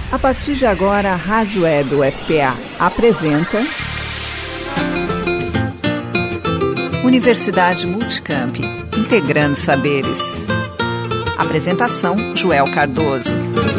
A partir de agora, a Rádio Web UFPA apresenta Universidade Multicamp, integrando saberes. Apresentação, Joel Cardoso.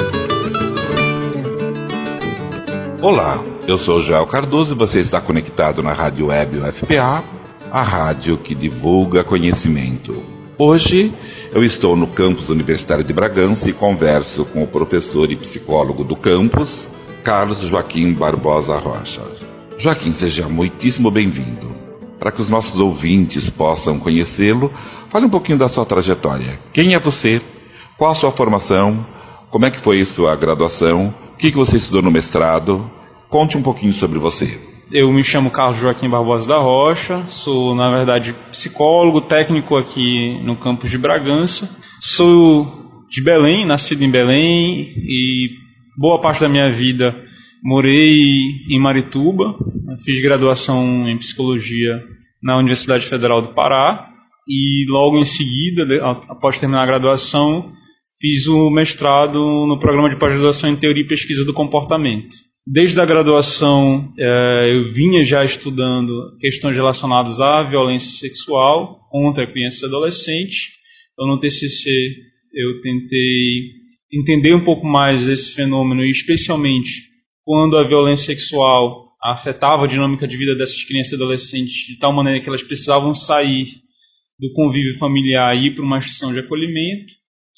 Olá, eu sou Joel Cardoso e você está conectado na Rádio Web UFPA, a rádio que divulga conhecimento. Hoje eu estou no campus universitário de Bragança e converso com o professor e psicólogo do campus, Carlos Joaquim Barbosa Rocha. Joaquim, seja muitíssimo bem-vindo. Para que os nossos ouvintes possam conhecê-lo, fale um pouquinho da sua trajetória. Quem é você? Qual a sua formação? Como é que foi sua graduação? O que você estudou no mestrado? Conte um pouquinho sobre você. Eu me chamo Carlos Joaquim Barbosa da Rocha, sou, na verdade, psicólogo técnico aqui no campus de Bragança. Sou de Belém, nascido em Belém e boa parte da minha vida morei em Marituba. Fiz graduação em psicologia na Universidade Federal do Pará e logo em seguida, após terminar a graduação, fiz o mestrado no programa de pós-graduação em Teoria e Pesquisa do Comportamento. Desde a graduação, eu vinha já estudando questões relacionadas à violência sexual contra crianças e adolescentes. Então, no TCC, eu tentei entender um pouco mais esse fenômeno, e especialmente quando a violência sexual afetava a dinâmica de vida dessas crianças e adolescentes de tal maneira que elas precisavam sair do convívio familiar e ir para uma instituição de acolhimento.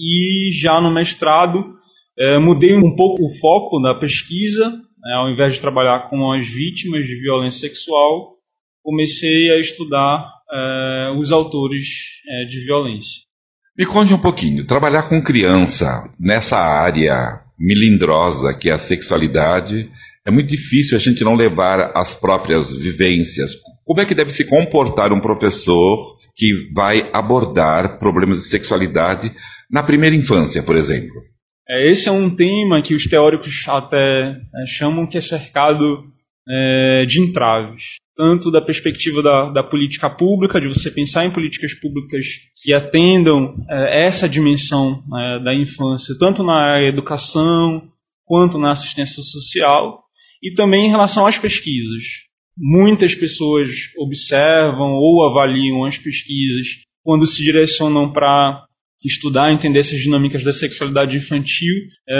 E já no mestrado, mudei um pouco o foco da pesquisa. Ao invés de trabalhar com as vítimas de violência sexual, comecei a estudar os autores de violência. Me conte um pouquinho, trabalhar com criança nessa área melindrosa que é a sexualidade, é muito difícil a gente não levar as próprias vivências. Como é que deve se comportar um professor que vai abordar problemas de sexualidade na primeira infância, por exemplo? Esse é um tema que os teóricos até chamam que é cercado de entraves. Tanto da perspectiva da política pública, de você pensar em políticas públicas que atendam essa dimensão da infância, tanto na educação quanto na assistência social, e também em relação às pesquisas. Muitas pessoas observam ou avaliam as pesquisas quando se direcionam para estudar e entender essas dinâmicas da sexualidade infantil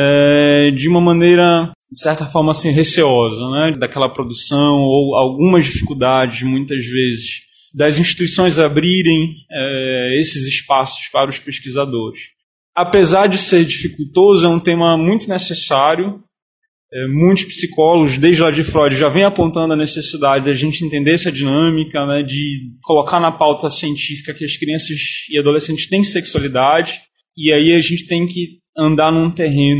de uma maneira, de certa forma, assim, receosa, né? Daquela produção ou algumas dificuldades, muitas vezes, das instituições abrirem esses espaços para os pesquisadores. Apesar de ser dificultoso, é um tema muito necessário. Muitos psicólogos, desde lá de Freud, já vêm apontando a necessidade da gente entender essa dinâmica, né, de colocar na pauta científica que as crianças e adolescentes têm sexualidade, e aí a gente tem que andar num terreno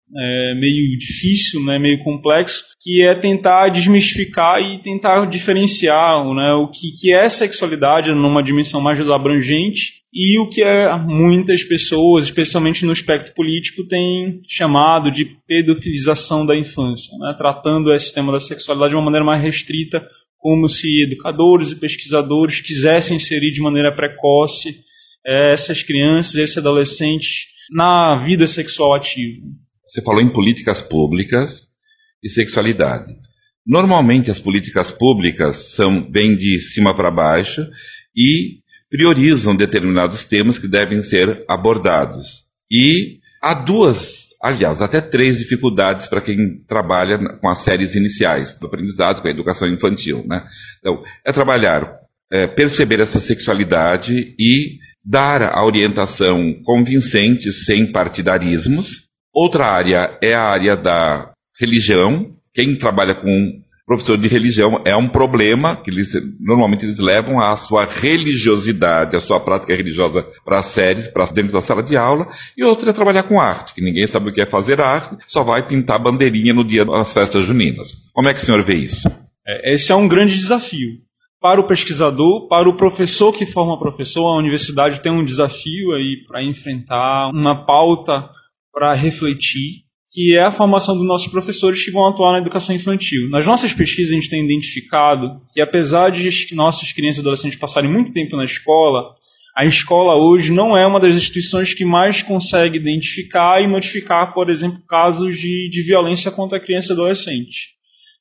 meio difícil, né, meio complexo, que é tentar desmistificar e tentar diferenciar, né, o que é sexualidade numa dimensão mais abrangente e o que muitas pessoas, especialmente no espectro político, têm chamado de pedofilização da infância, né, tratando esse tema da sexualidade de uma maneira mais restrita, como se educadores e pesquisadores quisessem inserir de maneira precoce essas crianças e esses adolescentes na vida sexual ativa. Você falou em políticas públicas e sexualidade. Normalmente as políticas públicas vêm de cima para baixo e priorizam determinados temas que devem ser abordados. E há até três dificuldades para quem trabalha com as séries iniciais do aprendizado, com a educação infantil, né? Então, perceber essa sexualidade e dar a orientação convincente, sem partidarismos. Outra área é a área da religião. Quem trabalha com professor de religião é um problema, que normalmente eles levam a sua religiosidade, a sua prática religiosa para as séries, para dentro da sala de aula. E outra é trabalhar com arte, que ninguém sabe o que é fazer arte, só vai pintar bandeirinha no dia das festas juninas. Como é que o senhor vê isso? Esse é um grande desafio. Para o pesquisador, para o professor que forma professor, a universidade tem um desafio aí para enfrentar, uma pauta para refletir, que é a formação dos nossos professores que vão atuar na educação infantil. Nas nossas pesquisas a gente tem identificado que, apesar de nossas crianças e adolescentes passarem muito tempo na escola, A escola hoje não é uma das instituições que mais consegue identificar e notificar, por exemplo, casos de violência contra a criança e adolescente.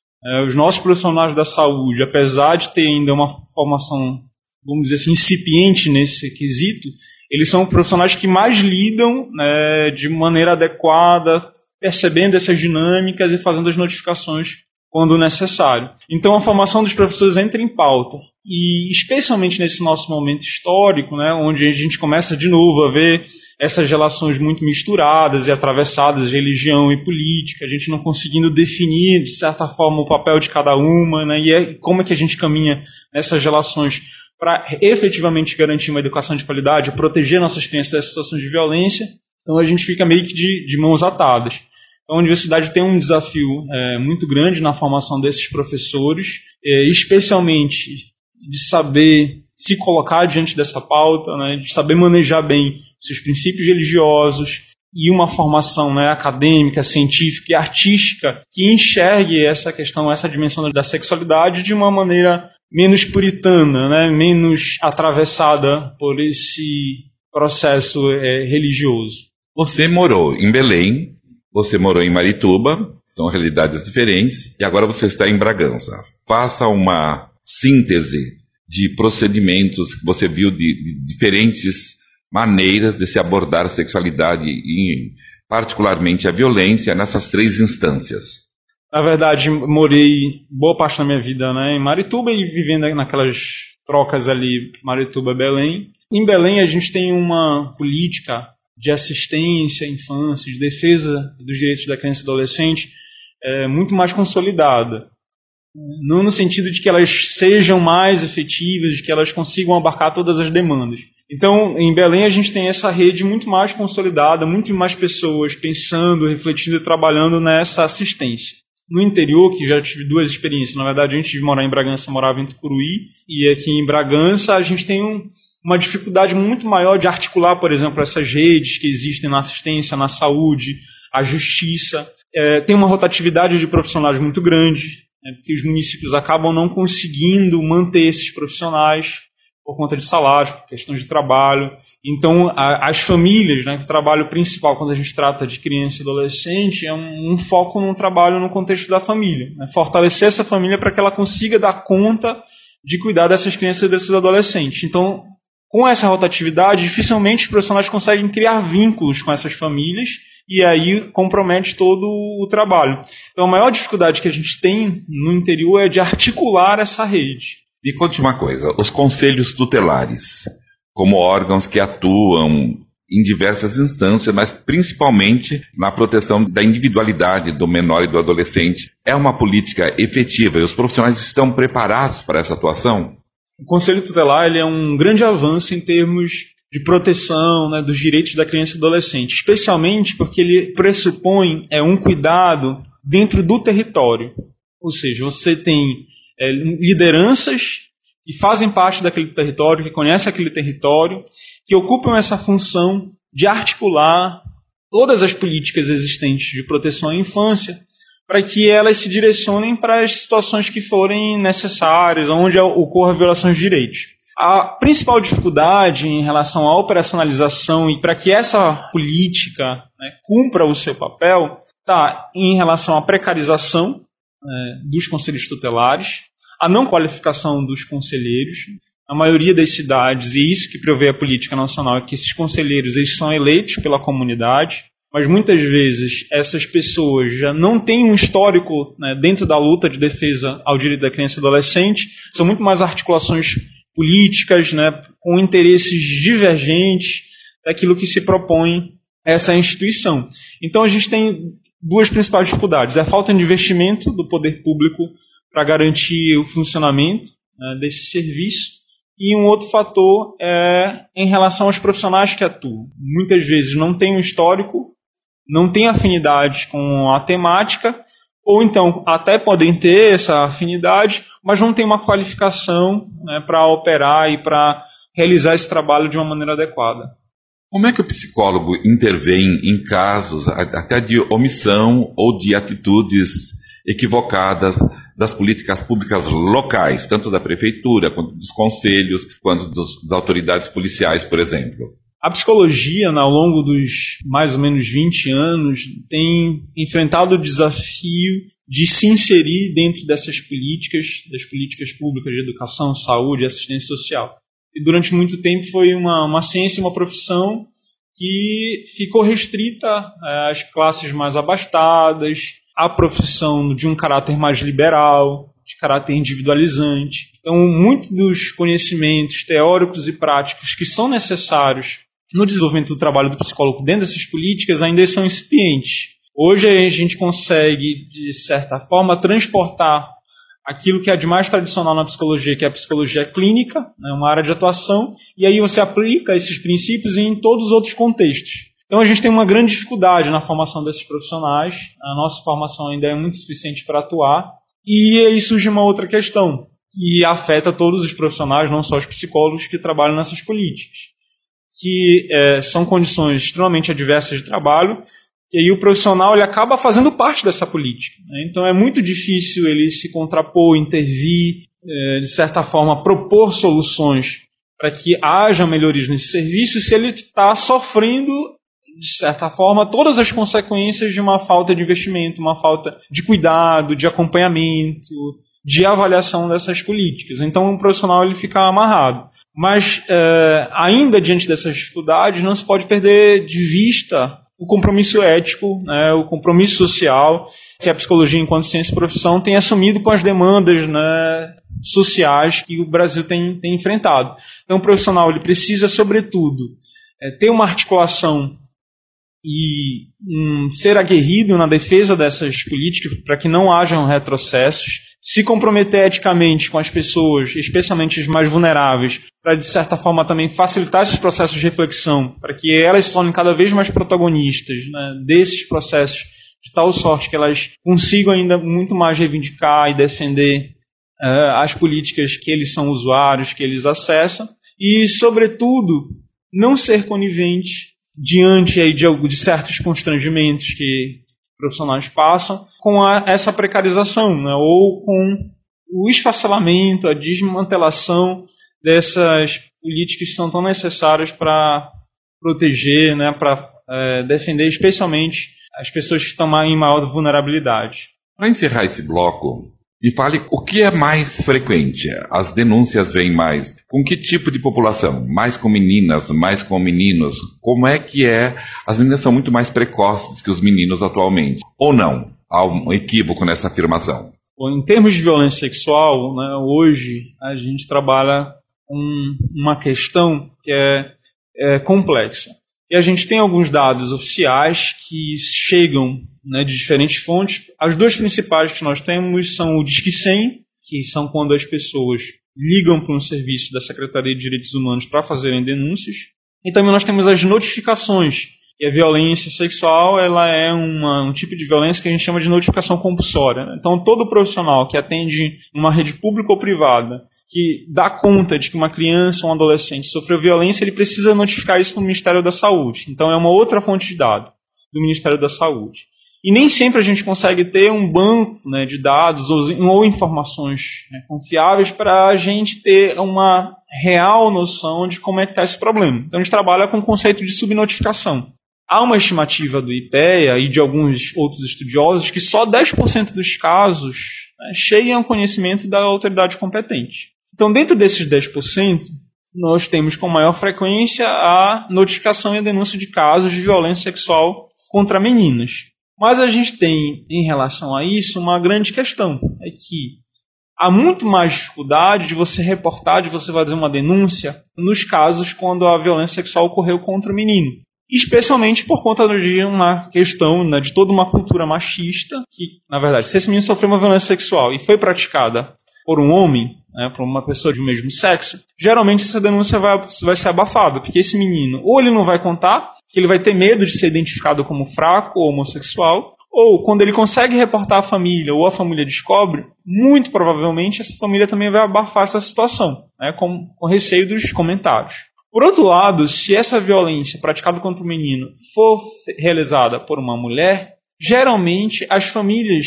Os nossos profissionais da saúde, apesar de ter ainda uma formação, vamos dizer assim, incipiente nesse quesito, eles são profissionais que mais lidam, né, de maneira adequada, percebendo essas dinâmicas e fazendo as notificações quando necessário. Então a formação dos professores entra em pauta. E especialmente nesse nosso momento histórico, né, onde a gente começa de novo a ver essas relações muito misturadas e atravessadas de religião e política, a gente não conseguindo definir, de certa forma, o papel de cada uma, né, e como é que a gente caminha nessas relações para efetivamente garantir uma educação de qualidade, proteger nossas crianças das situações de violência. Então a gente fica meio que de mãos atadas. Então a universidade tem um desafio muito grande na formação desses professores, especialmente de saber se colocar diante dessa pauta, né, de saber manejar bem seus princípios religiosos e uma formação, né, acadêmica, científica e artística que enxergue essa questão, essa dimensão da sexualidade de uma maneira menos puritana, né, menos atravessada por esse processo religioso. Você morou em Belém, você morou em Marituba, são realidades diferentes, e agora você está em Bragança. Faça uma síntese de procedimentos que você viu de diferentes maneiras de se abordar a sexualidade e particularmente a violência nessas 3 instâncias. Na verdade, morei boa parte da minha vida, né, em Marituba e vivendo naquelas trocas ali Marituba-Belém. Em Belém a gente tem uma política de assistência à infância, de defesa dos direitos da criança e do adolescente muito mais consolidada. Não no sentido de que elas sejam mais efetivas, de que elas consigam abarcar todas as demandas. Então, em Belém, a gente tem essa rede muito mais consolidada, muito mais pessoas pensando, refletindo e trabalhando nessa assistência. No interior, que já tive 2 experiências, na verdade, antes de morar em Bragança, eu morava em Tucuruí, e aqui em Bragança a gente tem uma dificuldade muito maior de articular, por exemplo, essas redes que existem na assistência, na saúde, a justiça. Tem uma rotatividade de profissionais muito grande, porque os municípios acabam não conseguindo manter esses profissionais por conta de salários, por questões de trabalho. Então, as famílias, né, que o trabalho principal quando a gente trata de criança e adolescente é um foco no trabalho no contexto da família, né, fortalecer essa família para que ela consiga dar conta de cuidar dessas crianças e desses adolescentes. Então, com essa rotatividade, dificilmente os profissionais conseguem criar vínculos com essas famílias e aí compromete todo o trabalho. Então, a maior dificuldade que a gente tem no interior é de articular essa rede. Me conte uma coisa, os conselhos tutelares, como órgãos que atuam em diversas instâncias, mas principalmente na proteção da individualidade do menor e do adolescente, é uma política efetiva e os profissionais estão preparados para essa atuação? O Conselho Tutelar ele é um grande avanço em termos de proteção, né, dos direitos da criança e do adolescente, especialmente porque ele pressupõe um cuidado dentro do território. Ou seja, você tem lideranças que fazem parte daquele território, que conhecem aquele território, que ocupam essa função de articular todas as políticas existentes de proteção à infância para que elas se direcionem para as situações que forem necessárias, onde ocorra violações de direitos. A principal dificuldade em relação à operacionalização e para que essa política, né, cumpra o seu papel está em relação à precarização dos conselhos tutelares, a não qualificação dos conselheiros. A maioria das cidades, e isso que prevê a política nacional, é que esses conselheiros eles são eleitos pela comunidade, mas muitas vezes essas pessoas já não têm um histórico, né, dentro da luta de defesa ao direito da criança e do adolescente, são muito mais articulações políticas, né, com interesses divergentes daquilo que se propõe essa instituição. Então a gente tem 2 principais dificuldades. A falta de investimento do poder público para garantir o funcionamento, né, desse serviço. E um outro fator é em relação aos profissionais que atuam. Muitas vezes não tem um histórico, não tem afinidade com a temática, ou então até podem ter essa afinidade, mas não tem uma qualificação, né, para operar e para realizar esse trabalho de uma maneira adequada. Como é que o psicólogo intervém em casos até de omissão ou de atitudes equivocadas das políticas públicas locais, tanto da prefeitura, quanto dos conselhos, quanto das autoridades policiais, por exemplo. A psicologia, ao longo dos mais ou menos 20 anos, tem enfrentado o desafio de se inserir dentro dessas políticas, das políticas públicas de educação, saúde e assistência social. E durante muito tempo foi uma ciência, uma profissão que ficou restrita às classes mais abastadas, à profissão de um caráter mais liberal, de caráter individualizante. Então, muitos dos conhecimentos teóricos e práticos que são necessários no desenvolvimento do trabalho do psicólogo dentro dessas políticas ainda são incipientes. Hoje a gente consegue, de certa forma, transportar aquilo que é de mais tradicional na psicologia, que é a psicologia clínica, uma área de atuação, e aí você aplica esses princípios em todos os outros contextos. Então a gente tem uma grande dificuldade na formação desses profissionais, a nossa formação ainda é muito suficiente para atuar, e aí surge uma outra questão, que afeta todos os profissionais, não só os psicólogos que trabalham nessas políticas, que são condições extremamente adversas de trabalho, e aí o profissional ele acaba fazendo parte dessa política. Então é muito difícil ele se contrapor, intervir, de certa forma propor soluções para que haja melhorias nesse serviço se ele está sofrendo, de certa forma, todas as consequências de uma falta de investimento, uma falta de cuidado, de acompanhamento, de avaliação dessas políticas. Então o profissional ele fica amarrado. Mas ainda diante dessas dificuldades não se pode perder de vista o compromisso ético, o compromisso social que a psicologia, enquanto ciência e profissão, tem assumido com as demandas sociais que o Brasil tem enfrentado. Então, o profissional ele precisa, sobretudo, ter uma articulação e ser aguerrido na defesa dessas políticas para que não hajam retrocessos, se comprometer eticamente com as pessoas, especialmente as mais vulneráveis, para, de certa forma, também facilitar esses processos de reflexão, para que elas se tornem cada vez mais protagonistas desses processos, de tal sorte que elas consigam ainda muito mais reivindicar e defender as políticas que eles são usuários, que eles acessam, e, sobretudo, não ser conivente diante aí de certos constrangimentos que profissionais passam com essa precarização, ou com o esfacelamento, a desmantelação dessas políticas que são tão necessárias para proteger, para defender especialmente as pessoas que estão em maior vulnerabilidade. Para encerrar esse bloco, me fale o que é mais frequente. As denúncias vêm mais com que tipo de população? Mais com meninas, mais com meninos? Como é que é? As meninas são muito mais precoces que os meninos atualmente. Ou não? Há um equívoco nessa afirmação. Bom, em termos de violência sexual, hoje a gente trabalha com uma questão que é complexa. E a gente tem alguns dados oficiais que chegam de diferentes fontes. As duas principais que nós temos são o Disque 100, que são quando as pessoas ligam para um serviço da Secretaria de Direitos Humanos para fazerem denúncias. E também nós temos as notificações, que a violência sexual ela é um tipo de violência que a gente chama de notificação compulsória. Então todo profissional que atende uma rede pública ou privada, que dá conta de que uma criança ou um adolescente sofreu violência, ele precisa notificar isso para o Ministério da Saúde. Então é uma outra fonte de dados do Ministério da Saúde. E nem sempre a gente consegue ter um banco de dados ou informações confiáveis para a gente ter uma real noção de como é que está esse problema. Então a gente trabalha com o conceito de subnotificação. Há uma estimativa do IPEA e de alguns outros estudiosos que só 10% dos casos chegam ao conhecimento da autoridade competente. Então, dentro desses 10%, nós temos com maior frequência a notificação e a denúncia de casos de violência sexual contra meninas. Mas a gente tem, em relação a isso, uma grande questão. É que há muito mais dificuldade de você reportar, de você fazer uma denúncia, nos casos quando a violência sexual ocorreu contra o menino. Especialmente por conta de uma questão de toda uma cultura machista, que, na verdade, se esse menino sofreu uma violência sexual e foi praticada por um homem, por uma pessoa de mesmo sexo, geralmente essa denúncia vai ser abafada, porque esse menino, ou ele não vai contar, que ele vai ter medo de ser identificado como fraco ou homossexual, ou quando ele consegue reportar a família ou a família descobre, muito provavelmente essa família também vai abafar essa situação, com receio dos comentários. Por outro lado, se essa violência praticada contra o menino for realizada por uma mulher, geralmente as famílias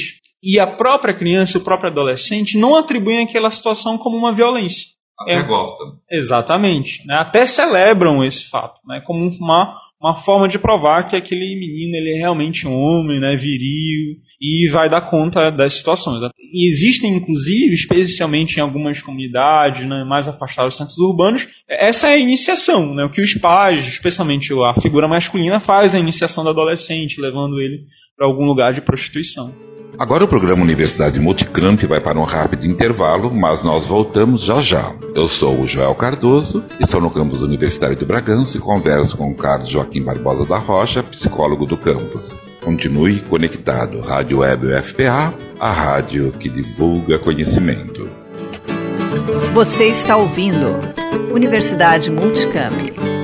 e a própria criança, o próprio adolescente não atribuem aquela situação como uma violência. Até gostam. Exatamente. Né? Até celebram esse fato, né? Como uma forma de provar que aquele menino ele é realmente um homem, né? Viril, e vai dar conta das situações. E existem, inclusive, especialmente em algumas comunidades, né, mais afastadas dos centros urbanos, essa é a iniciação, né? O que os pais, especialmente a figura masculina, faz a iniciação do adolescente, levando ele para algum lugar de prostituição. Agora o programa Universidade Multicamp vai para um rápido intervalo, mas nós voltamos já já. Eu sou o Joel Cardoso, estou no campus universitário de Bragança e converso com o Carlos Joaquim Barbosa da Rocha, psicólogo do campus. Continue conectado. Rádio Web UFPA, a rádio que divulga conhecimento. Você está ouvindo Universidade Multicamp.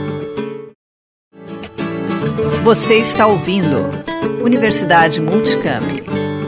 Você está ouvindo Universidade Multicamp.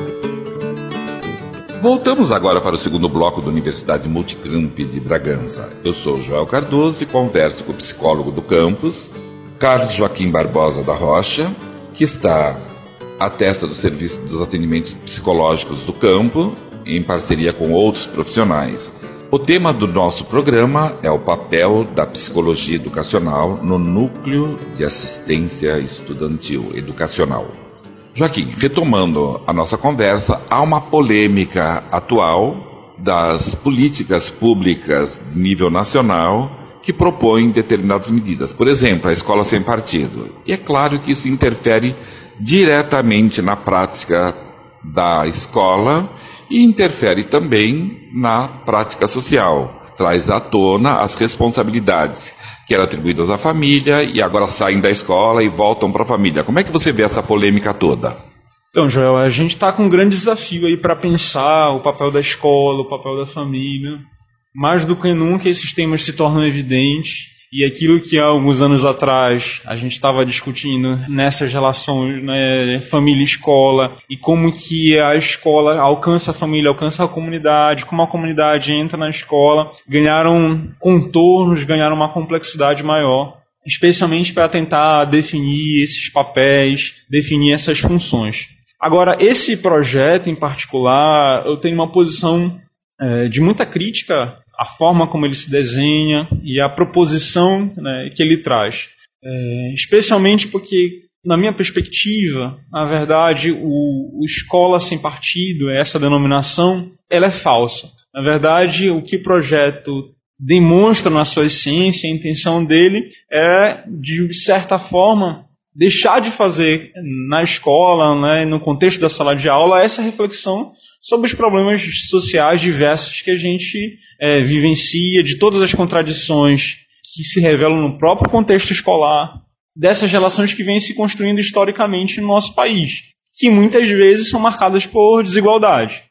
Voltamos agora para o segundo bloco da Universidade Multicamp de Bragança. Eu sou Joel Cardoso e converso com o psicólogo do campus, Carlos Joaquim Barbosa da Rocha, que está à testa do serviço dos atendimentos psicológicos do campo, em parceria com outros profissionais. O tema do nosso programa é o papel da psicologia educacional no núcleo de assistência estudantil educacional. Joaquim, retomando a nossa conversa, há uma polêmica atual das políticas públicas de nível nacional que propõem determinadas medidas. Por exemplo, a escola sem partido. E é claro que isso interfere diretamente na prática da escola e interfere também na prática social. Traz à tona as responsabilidades que eram atribuídas à família e agora saem da escola e voltam para a família. Como é que você vê essa polêmica toda? Então, Joel, a gente está com um grande desafio aí para pensar o papel da escola, o papel da família. Mais do que nunca esses temas se tornam evidentes. E aquilo que há alguns anos atrás a gente estava discutindo nessas relações, né, família-escola, e como que a escola alcança a família, alcança a comunidade, como a comunidade entra na escola, ganharam contornos, ganharam uma complexidade maior, especialmente para tentar definir esses papéis, definir essas funções. Agora, esse projeto em particular, eu tenho uma posição de muita crítica a forma como ele se desenha e a proposição, né, que ele traz. Especialmente porque, na minha perspectiva, na verdade, o escola sem partido, essa denominação, ela é falsa. Na verdade, o que o projeto demonstra na sua essência, a intenção dele é, de certa forma, deixar de fazer na escola, né, no contexto da sala de aula, essa reflexão sobre os problemas sociais diversos que a gente vivencia, de todas as contradições que se revelam no próprio contexto escolar, dessas relações que vêm se construindo historicamente no nosso país, que muitas vezes são marcadas por desigualdade,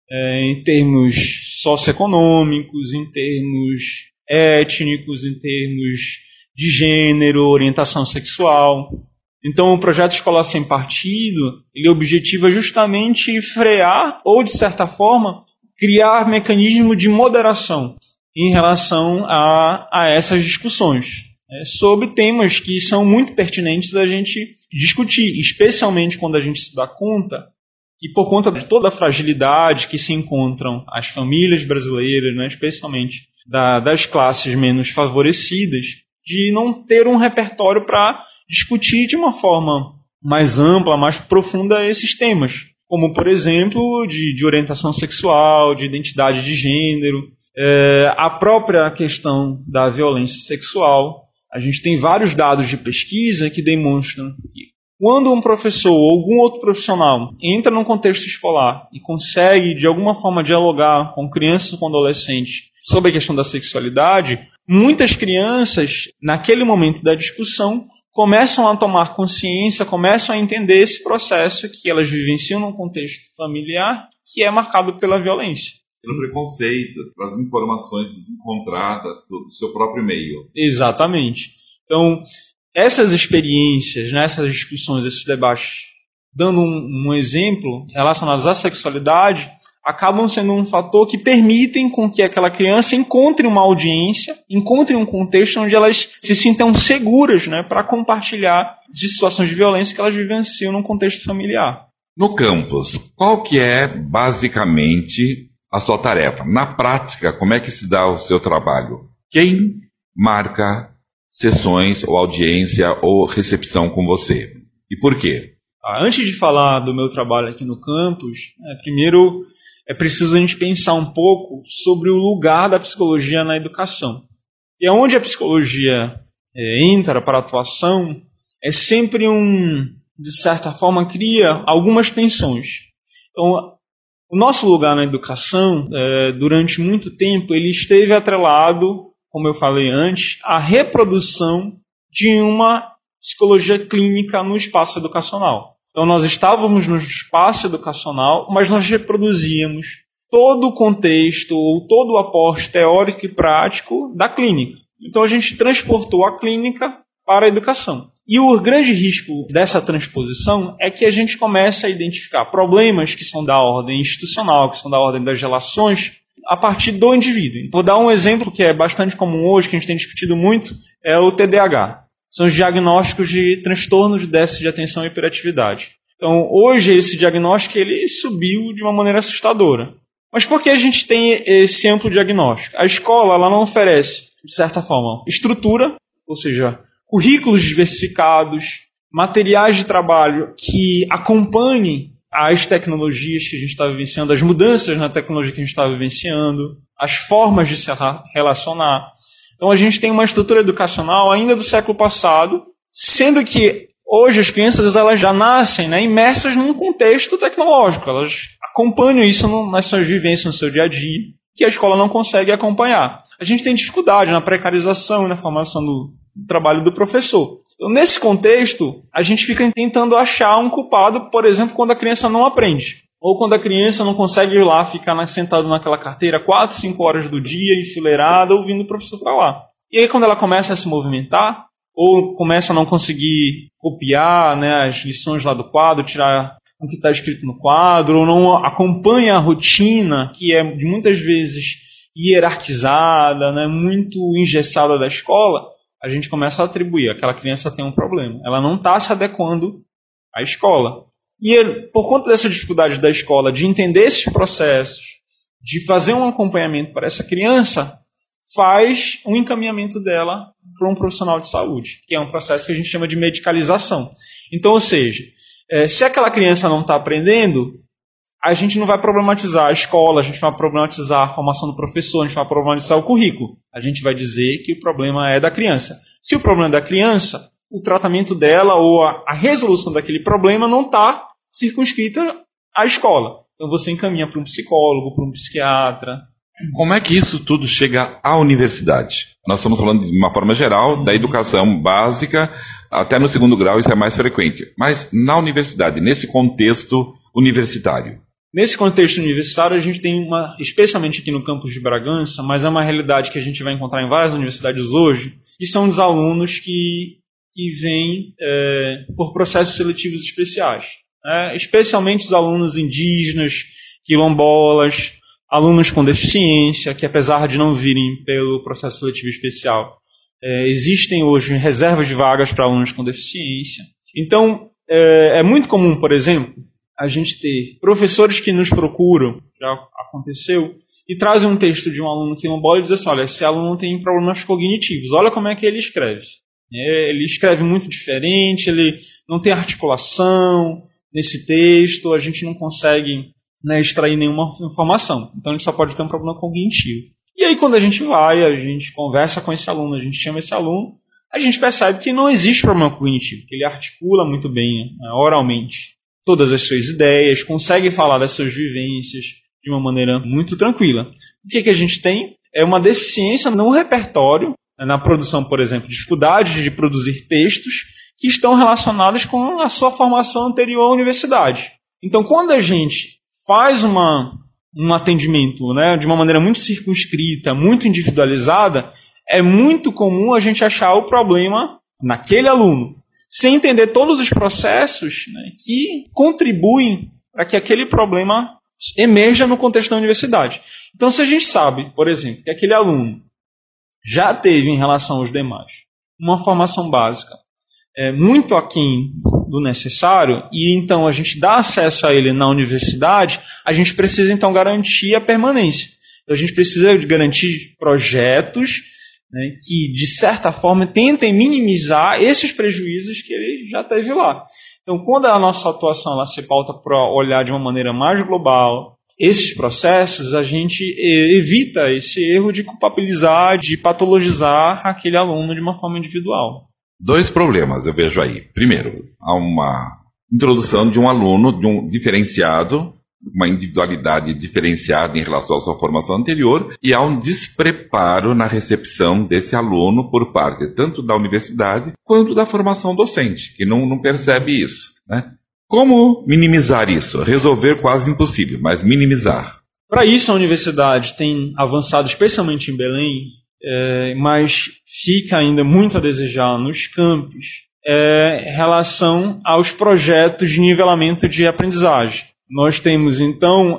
em termos socioeconômicos, em termos étnicos, em termos de gênero, orientação sexual. Então, o projeto Escola Sem Partido, ele objetiva justamente frear ou, de certa forma, criar mecanismo de moderação em relação a essas discussões, sobre temas que são muito pertinentes a gente discutir, especialmente quando a gente se dá conta que, por conta de toda a fragilidade que se encontram as famílias brasileiras, né, especialmente das classes menos favorecidas, de não ter um repertório para discutir de uma forma mais ampla, mais profunda esses temas, como, por exemplo, de orientação sexual, de identidade de gênero, a própria questão da violência sexual. A gente tem vários dados de pesquisa que demonstram que quando um professor ou algum outro profissional entra num contexto escolar e consegue, de alguma forma, dialogar com crianças ou com adolescentes sobre a questão da sexualidade, muitas crianças, naquele momento da discussão, começam a tomar consciência, começam a entender esse processo que elas vivenciam num contexto familiar que é marcado pela violência. Pelo preconceito, pelas informações desencontradas do seu próprio meio. Exatamente. Então, essas experiências, né, essas discussões, esses debates, dando um exemplo relacionados à sexualidade, acabam sendo um fator que permitem com que aquela criança encontre uma audiência, encontre um contexto onde elas se sintam seguras, né, para compartilhar de situações de violência que elas vivenciam num contexto familiar. No campus, qual que é basicamente a sua tarefa? Na prática, como é que se dá o seu trabalho? Quem marca sessões ou audiência ou recepção com você? E por quê? Antes de falar do meu trabalho aqui no campus, primeiro é preciso a gente pensar um pouco sobre o lugar da psicologia na educação. E onde a psicologia entra para a atuação, é sempre de certa forma, cria algumas tensões. Então, o nosso lugar na educação, durante muito tempo, ele esteve atrelado, como eu falei antes, à reprodução de uma psicologia clínica no espaço educacional. Então, nós estávamos no espaço educacional, mas nós reproduzíamos todo o contexto ou todo o aporte teórico e prático da clínica. Então, a gente transportou a clínica para a educação. E o grande risco dessa transposição é que a gente começa a identificar problemas que são da ordem institucional, que são da ordem das relações, a partir do indivíduo. Vou dar um exemplo que é bastante comum hoje, que a gente tem discutido muito, é o TDAH. São os diagnósticos de transtornos de déficit de atenção e hiperatividade. Então, hoje, esse diagnóstico ele subiu de uma maneira assustadora. Mas por que a gente tem esse amplo diagnóstico? A escola ela não oferece, de certa forma, estrutura, ou seja, currículos diversificados, materiais de trabalho que acompanhem as tecnologias que a gente está vivenciando, as mudanças na tecnologia que a gente está vivenciando, as formas de se relacionar. Então a gente tem uma estrutura educacional ainda do século passado, sendo que hoje as crianças elas já nascem imersas num contexto tecnológico, elas acompanham isso nas suas vivências, no seu dia a dia, que a escola não consegue acompanhar. A gente tem dificuldade na precarização e na formação do trabalho do professor. Então, nesse contexto, a gente fica tentando achar um culpado, por exemplo, quando a criança não aprende. Ou quando a criança não consegue ir lá ficar sentado naquela carteira 4, 5 horas do dia, enfileirada, ouvindo o professor falar. E aí, quando ela começa a se movimentar, ou começa a não conseguir copiar as lições lá do quadro, tirar o que está escrito no quadro, ou não acompanha a rotina, que é muitas vezes hierarquizada, muito engessada da escola, a gente começa a atribuir, aquela criança tem um problema. Ela não está se adequando à escola. E por conta dessa dificuldade da escola de entender esses processos, de fazer um acompanhamento para essa criança, faz um encaminhamento dela para um profissional de saúde, que é um processo que a gente chama de medicalização. Então, ou seja, se aquela criança não está aprendendo, a gente não vai problematizar a escola, a gente não vai problematizar a formação do professor, a gente vai problematizar o currículo. A gente vai dizer que o problema é da criança. Se o problema é da criança, o tratamento dela ou a resolução daquele problema não está circunscrita à escola. Então você encaminha para um psicólogo, para um psiquiatra. Como é que isso tudo chega à universidade? Nós estamos falando de uma forma geral da educação básica, até no segundo grau isso é mais frequente. Mas na universidade, nesse contexto universitário? Nesse contexto universitário, a gente tem especialmente aqui no campus de Bragança, mas é uma realidade que a gente vai encontrar em várias universidades hoje, que são os alunos que vêm por processos seletivos especiais. Especialmente os alunos indígenas, quilombolas, alunos com deficiência, que apesar de não virem pelo processo seletivo especial, existem hoje reservas de vagas para alunos com deficiência. Então, é muito comum, por exemplo, a gente ter professores que nos procuram, já aconteceu, e trazem um texto de um aluno quilombola e dizem assim, olha, esse aluno tem problemas cognitivos, olha como é que ele escreve. Ele escreve muito diferente, ele não tem articulação nesse texto, a gente não consegue extrair nenhuma informação. Então ele só pode ter um problema cognitivo. E aí quando a gente vai, a gente conversa com esse aluno, a gente chama esse aluno, a gente percebe que não existe problema cognitivo, que ele articula muito bem oralmente todas as suas ideias, consegue falar das suas vivências de uma maneira muito tranquila. O que a gente tem é uma deficiência no repertório, na produção, por exemplo, dificuldades de produzir textos que estão relacionados com a sua formação anterior à universidade. Então, quando a gente faz um atendimento de uma maneira muito circunscrita, muito individualizada, é muito comum a gente achar o problema naquele aluno, sem entender todos os processos que contribuem para que aquele problema emerja no contexto da universidade. Então, se a gente sabe, por exemplo, que aquele aluno já teve, em relação aos demais, uma formação básica muito aquém do necessário, e então a gente dá acesso a ele na universidade, a gente precisa então garantir a permanência. Então a gente precisa garantir projetos, né, que de certa forma tentem minimizar esses prejuízos que ele já teve lá. Então quando a nossa atuação ela se pauta para olhar de uma maneira mais global esses processos, a gente evita esse erro de culpabilizar, de patologizar aquele aluno de uma forma individual. 2 problemas eu vejo aí. Primeiro, há uma introdução de um aluno diferenciado, uma individualidade diferenciada em relação à sua formação anterior, e há um despreparo na recepção desse aluno por parte tanto da universidade quanto da formação docente, que não percebe isso, né? Como minimizar isso? Resolver quase impossível, mas minimizar. Para isso a universidade tem avançado, especialmente em Belém, mas fica ainda muito a desejar nos campos, em relação aos projetos de nivelamento de aprendizagem. Nós temos, então,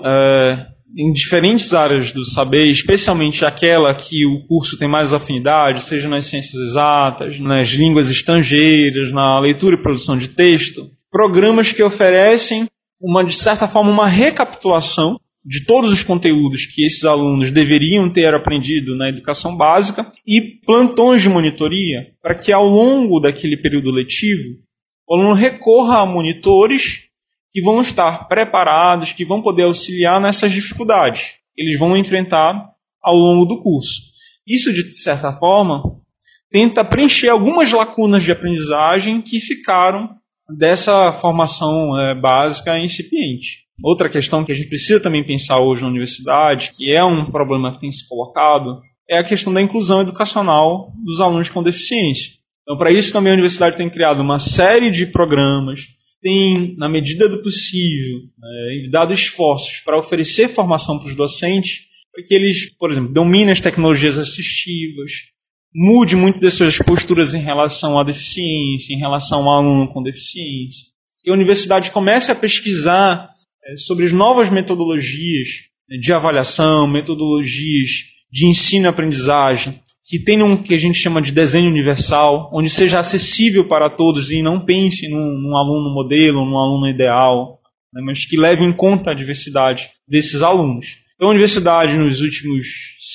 em diferentes áreas do saber, especialmente aquela que o curso tem mais afinidade, seja nas ciências exatas, nas línguas estrangeiras, na leitura e produção de texto, programas que oferecem, de certa forma, uma recapitulação de todos os conteúdos que esses alunos deveriam ter aprendido na educação básica e plantões de monitoria para que ao longo daquele período letivo o aluno recorra a monitores que vão estar preparados, que vão poder auxiliar nessas dificuldades. Eles vão enfrentar ao longo do curso. Isso, de certa forma, tenta preencher algumas lacunas de aprendizagem que ficaram dessa formação básica incipiente. Outra questão que a gente precisa também pensar hoje na universidade, que é um problema que tem se colocado, é a questão da inclusão educacional dos alunos com deficiência. Então, para isso também a universidade tem criado uma série de programas, tem, na medida do possível, dado esforços para oferecer formação para os docentes, para que eles, por exemplo, dominem as tecnologias assistivas, mude muito das suas posturas em relação à deficiência, em relação ao aluno com deficiência. Que a universidade comece a pesquisar sobre as novas metodologias de avaliação, metodologias de ensino e aprendizagem, que tenham que a gente chama de desenho universal, onde seja acessível para todos e não pense num aluno modelo, num aluno ideal, né, mas que leve em conta a diversidade desses alunos. Então a universidade, nos últimos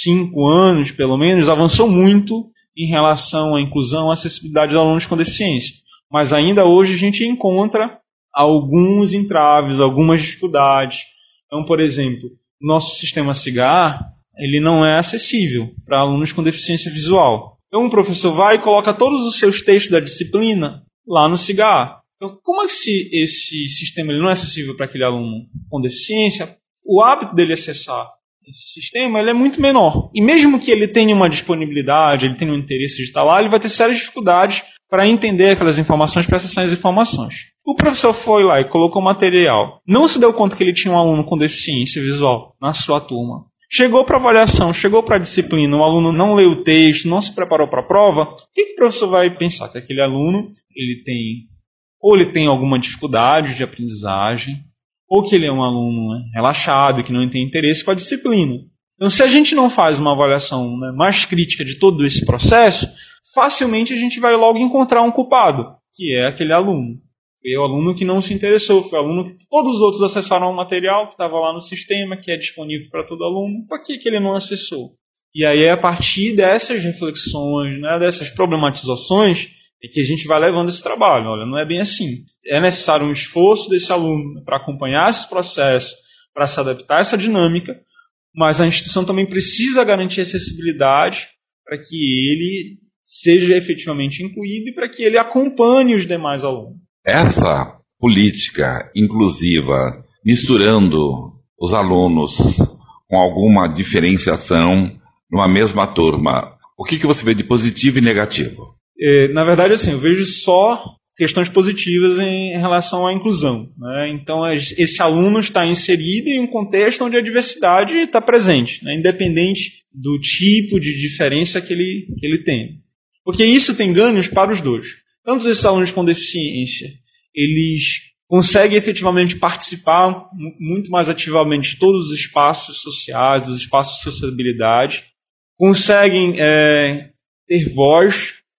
5 anos, pelo menos, avançou muito em relação à inclusão e acessibilidade dos alunos com deficiência. Mas ainda hoje a gente encontra alguns entraves, algumas dificuldades. Então, por exemplo, o nosso sistema CIGAR, ele não é acessível para alunos com deficiência visual. Então, o professor vai e coloca todos os seus textos da disciplina lá no CIGAR. Então, como é que esse sistema ele não é acessível para aquele aluno com deficiência? O hábito dele acessar esse sistema ele é muito menor. E mesmo que ele tenha uma disponibilidade, ele tenha um interesse de estar lá, ele vai ter sérias dificuldades para entender aquelas informações, para acessar as informações. O professor foi lá e colocou material. Não se deu conta que ele tinha um aluno com deficiência visual na sua turma. Chegou para a avaliação, chegou para a disciplina, o aluno não leu o texto, não se preparou para a prova. O que o professor vai pensar? Que aquele aluno ele tem alguma dificuldade de aprendizagem, ou que ele é um aluno relaxado, que não tem interesse com a disciplina. Então, se a gente não faz uma avaliação mais crítica de todo esse processo, facilmente a gente vai logo encontrar um culpado, que é aquele aluno. Foi o aluno que não se interessou, foi o aluno que todos os outros acessaram o material que estava lá no sistema, que é disponível para todo aluno. Por que ele não acessou? E aí é a partir dessas reflexões, dessas problematizações, é que a gente vai levando esse trabalho. Olha, não é bem assim. É necessário um esforço desse aluno para acompanhar esse processo, para se adaptar a essa dinâmica, mas a instituição também precisa garantir acessibilidade para que ele seja efetivamente incluído e para que ele acompanhe os demais alunos. Essa política inclusiva, misturando os alunos com alguma diferenciação numa mesma turma, o que você vê de positivo e negativo? Na verdade, assim, eu vejo só questões positivas em relação à inclusão, né? Então, esse aluno está inserido em um contexto onde a diversidade está presente, né? Independente do tipo de diferença que ele tem. Porque isso tem ganhos para os dois. Tanto esses alunos com deficiência, eles conseguem efetivamente participar muito mais ativamente de todos os espaços sociais, dos espaços de sociabilidade, conseguem ter voz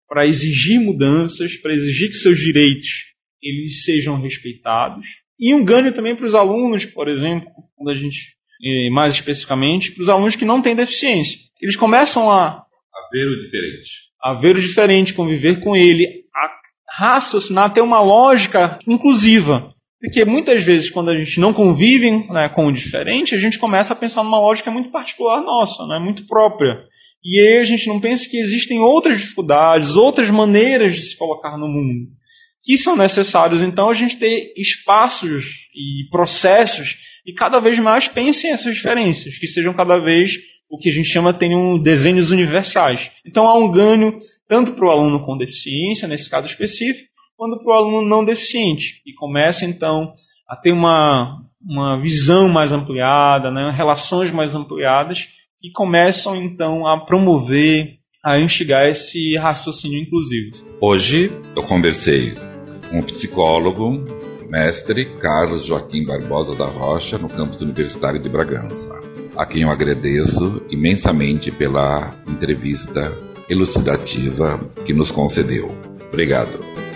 para exigir mudanças, para exigir que seus direitos eles sejam respeitados. E um ganho também para os alunos, por exemplo, quando a gente, mais especificamente, para os alunos que não têm deficiência. Eles começam a ver o diferente, conviver com ele, a raciocinar, ter uma lógica inclusiva. Porque muitas vezes, quando a gente não convive, né, com o diferente, a gente começa a pensar numa lógica muito particular nossa, né, muito própria. E aí a gente não pensa que existem outras dificuldades, outras maneiras de se colocar no mundo, que são necessários. Então a gente ter espaços e processos e cada vez mais pensem essas diferenças, que sejam cada vez o que a gente chama tenham desenhos universais. Então há um ganho tanto para o aluno com deficiência, nesse caso específico, quanto para o aluno não deficiente. E começa então a ter uma visão mais ampliada, né, relações mais ampliadas, que começam então a promover, a instigar esse raciocínio inclusivo. Hoje eu conversei com o psicólogo, mestre Carlos Joaquim Barbosa da Rocha, no campus universitário de Bragança, a quem eu agradeço imensamente pela entrevista elucidativa que nos concedeu. Obrigado.